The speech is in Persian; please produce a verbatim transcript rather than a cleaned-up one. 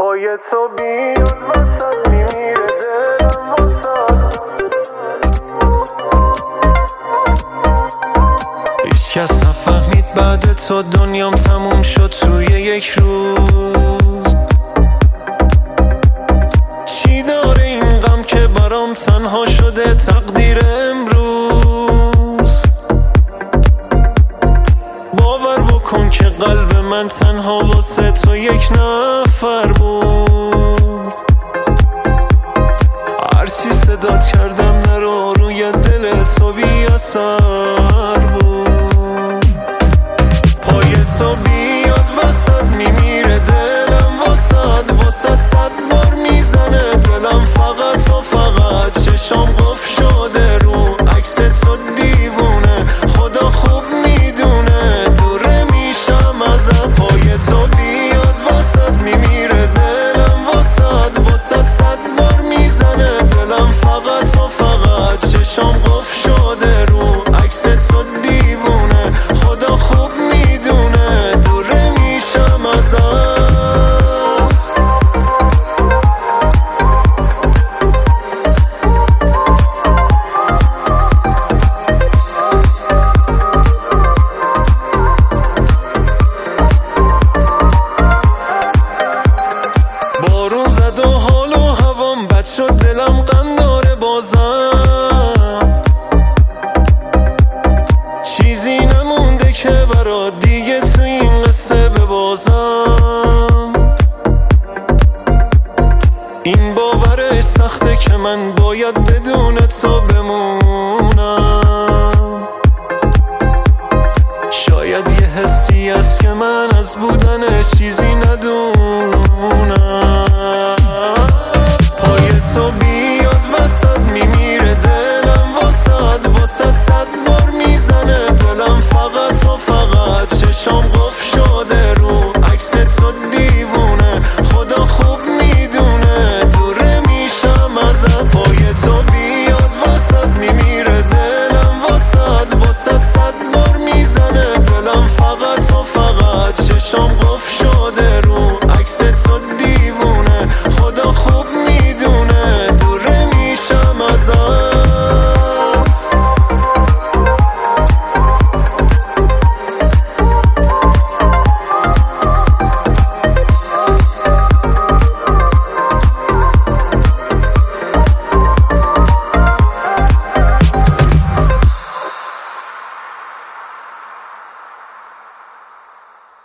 پای تو بیاد وسط میمیره دلم واسد. هیچ کس نفهمید بعد تو دنیام تموم شد توی یک روز. چی داره این غم که برام تنها شده تقدیر امروز؟ باور بکن که قلب من تنها واسه تو یک نفر بود. هرچی صدات کردم نرو روی دل تو بی اثر بود. پای تو بیاد وسط میمیره دلم واسد. واسد صد بار میزنه دلم فقط و فقط. چشام قفل شده رو عکس تو دیوونه. خدا خوب میدونه دوره میشم ازت. پای تو بیاد وسط میمیره دلم واسد. واسد صد بار میزنه دلم فقط و فقط. چشام قفل شده رو عکس تو دیوونه. خدا خوب میدونه دوره میشم ازت. بارون زد و حال و هوام بد شد دلم غم داره بازم. چیزی نمونده که برات دیگه تو این قصه ببازم. این باورش سخته که من باید بدون تو